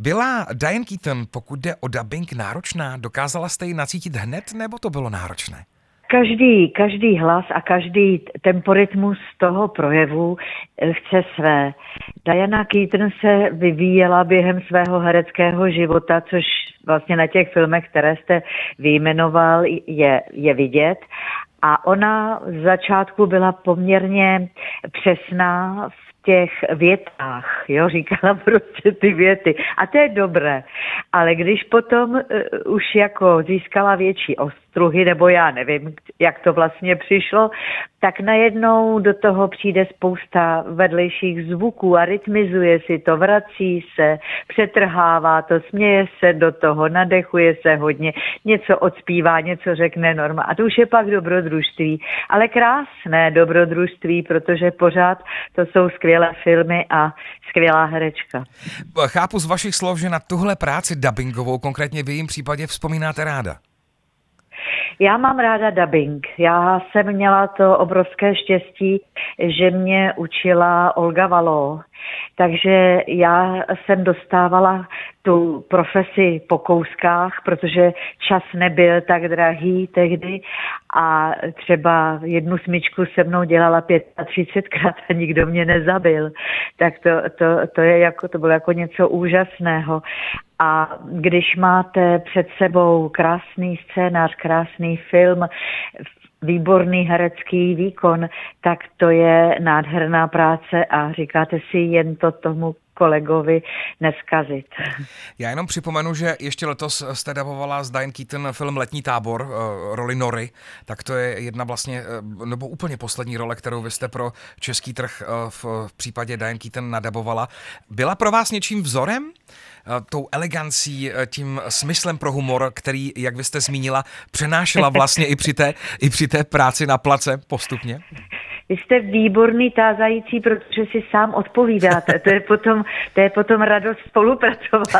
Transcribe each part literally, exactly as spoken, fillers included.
Byla Diane Keaton, pokud jde o dubbing, náročná? Dokázala jste ji nacítit hned, nebo to bylo náročné? Každý, každý hlas a každý temporytmus toho projevu chce své. Diana Keaton se vyvíjela během svého hereckého života, což vlastně na těch filmech, které jste vyjmenoval, je, je vidět. A ona z začátku byla poměrně přesná v těch větách, jo, říkala prostě ty věty. A to je dobré. Ale když potom uh, už jako získala větší ostruhy, nebo já nevím, jak to vlastně přišlo, tak najednou do toho přijde spousta vedlejších zvuků a rytmizuje si to, vrací se, přetrhává to, směje se do toho, nadechuje se hodně, něco odspívá, něco řekne Norma. A to už je pak dobrodružství. Ale krásné dobrodružství, protože pořád to jsou skvělé filmy a skvělá herečka. Chápu z vašich slov, že na tuhle práci dabingovou, konkrétně v jejím případě, vzpomínáte ráda. Já mám ráda dabing. Já jsem měla to obrovské štěstí, že mě učila Olga Valo. Takže já jsem dostávala tu profesi po kouskách, protože čas nebyl tak drahý tehdy a třeba jednu smyčku se mnou dělala třicetkrát a nikdo mě nezabil. Tak to, to, to, je jako, to bylo jako něco úžasného. A když máte před sebou krásný scénář, krásný film, výborný herecký výkon, tak to je nádherná práce a říkáte si jen to tomu kolegovi neskazit. Já jenom připomenu, že ještě letos jste dabovala s Diane Keaton film Letní tábor, roli Nory, tak to je jedna vlastně, nebo úplně poslední role, kterou vy jste pro český trh v případě Diane Keaton nadabovala. Byla pro vás něčím vzorem? Tou elegancí, tím smyslem pro humor, který, jak vy jste zmínila, přenášela vlastně i při té, i při té práci na place postupně? Vy jste výborný tázající, protože si sám odpovídáte. To je potom, to je potom radost spolupracovat.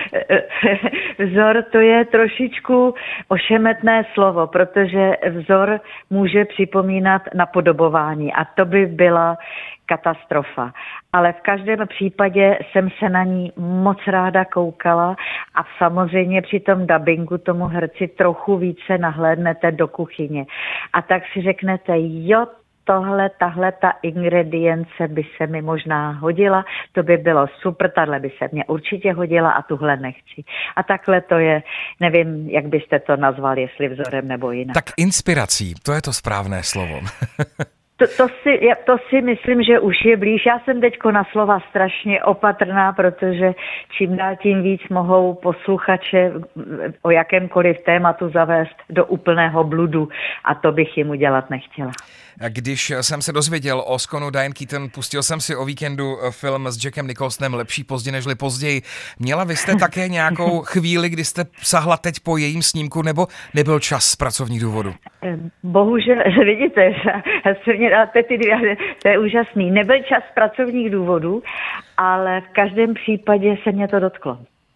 Vzor to je trošičku ošemetné slovo, protože vzor může připomínat napodobování a to by byla katastrofa. Ale v každém případě jsem se na ní moc ráda koukala a samozřejmě při tom dabingu tomu herci trochu více nahlédnete do kuchyně. A tak si řeknete, jo, tohle, tahle ta ingredience by se mi možná hodila, to by bylo super, tahle by se mě určitě hodila a tuhle nechci. A takhle to je, nevím, jak byste to nazval, jestli vzorem nebo jinak. Tak inspirací, to je to správné slovo. To, to, si, to si myslím, že už je blíž. Já jsem teďko na slova strašně opatrná, protože čím dál tím víc mohou posluchače o jakémkoliv tématu zavést do úplného bludu a to bych jim udělat nechtěla. Když jsem se dozvěděl o skonu Diane Keaton, pustil jsem si o víkendu film s Jackem Nicholsonem Lepší pozdě nežli později. Měla vy jste také nějakou chvíli, kdy jste sahla teď po jejím snímku, nebo nebyl čas z pracovních důvodů? Bohužel, vidíte, se mě dáte ty dvě, to je úžasný. Nebyl čas z pracovních důvodů, ale v každém případě se mě to dotklo.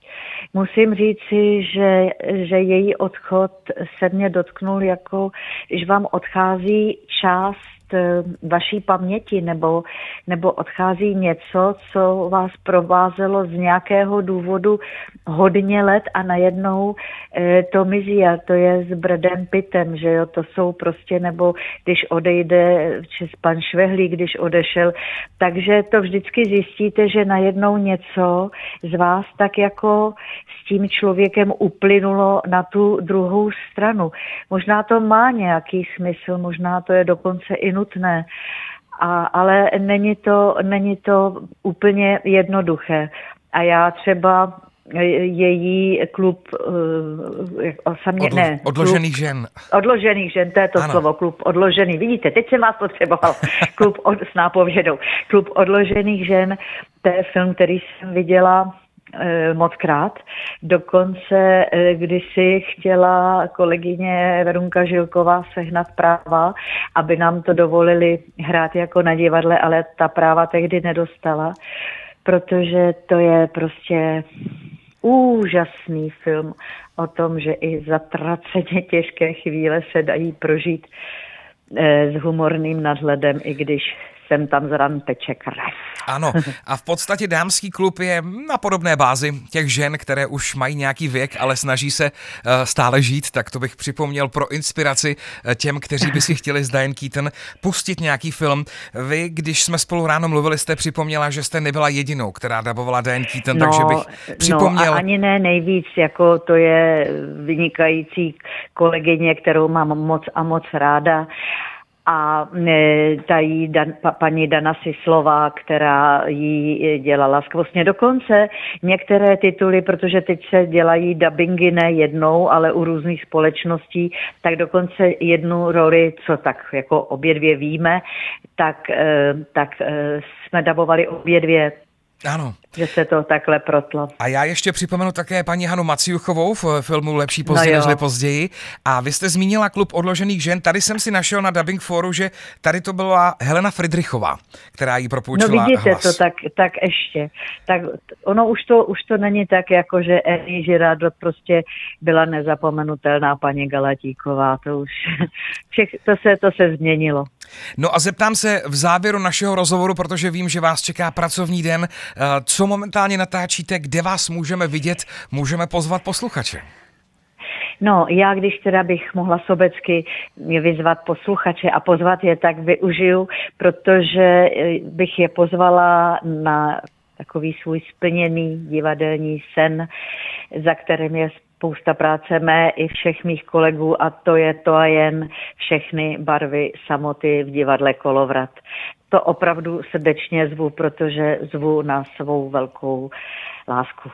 Musím říci, že, že její odchod se mě dotknul, jako když vám odchází část vaší paměti nebo, nebo odchází něco, co vás provázelo z nějakého důvodu hodně let a najednou e, to mizí a to je s Bradem Pittem, že jo, to jsou prostě, nebo když odejde čes pan Švehlík, když odešel, takže to vždycky zjistíte, že najednou něco z vás tak jako s tím člověkem uplynulo na tu druhou stranu. Možná to má nějaký smysl, možná to je dokonce i nutné, a, ale není to, není to úplně jednoduché. A já třeba její klub uh, samě, Odlo- ne, odložených klub, žen. Odložených žen, to je to ano. Slovo, klub odložený. Vidíte, teď jsem vás potřeboval. Klub od, s nápovědou. Klub odložených žen, to je film, který jsem viděla mockrát. Dokonce, když si chtěla kolegyně Verunka Žilková sehnat práva, aby nám to dovolili hrát jako na divadle, ale ta práva tehdy nedostala, protože to je prostě úžasný film o tom, že i zatraceně těžké chvíle se dají prožít s humorným nadhledem, i když sem tam z ran teče krev. Ano, a v podstatě Dámský klub je na podobné bázi těch žen, které už mají nějaký věk, ale snaží se stále žít, tak to bych připomněl pro inspiraci těm, kteří by si chtěli z Diane Keaton pustit nějaký film. Vy, když jsme spolu ráno mluvili, jste připomněla, že jste nebyla jedinou, která dabovala Diane Keaton, no, takže bych připomněl... No a ani ne nejvíc, jako to je vynikající kolegyně, kterou mám moc a moc ráda. A tají Dan, pa, paní Dana Sislová, která jí dělala skvostně dokonce některé tituly, protože teď se dělají dabingy ne jednou, ale u různých společností, tak dokonce jednu roli, co tak jako obě dvě víme, tak, tak jsme dabovali obě dvě. Ano. Že se to takhle protlo. A já ještě připomenu také paní Hanu Maciuchovou v filmu Lepší pozdě no nežli později. A vy jste zmínila Klub odložených žen. Tady jsem si našel na Dubbing Foru, že tady to byla Helena Friedrichová, která jí propůjčila hlas. No vidíte hlas. to, tak, tak ještě. Tak ono už to, už to není tak, jako že Annie Girardot prostě byla nezapomenutelná paní Galatíková. To už všech, to, se, to se změnilo. No a zeptám se v závěru našeho rozhovoru, protože vím, že vás čeká pracovní den. Co momentálně natáčíte, kde vás můžeme vidět, můžeme pozvat posluchače? No, já když teda bych mohla sobecky vyzvat posluchače a pozvat je, tak využiju, protože bych je pozvala na takový svůj splněný divadelní sen, za kterým je spousta práce mé i všech mých kolegů, a to je to a jen Všechny barvy samoty v divadle Kolovrat. To opravdu srdečně zvu, protože zvu na svou velkou lásku.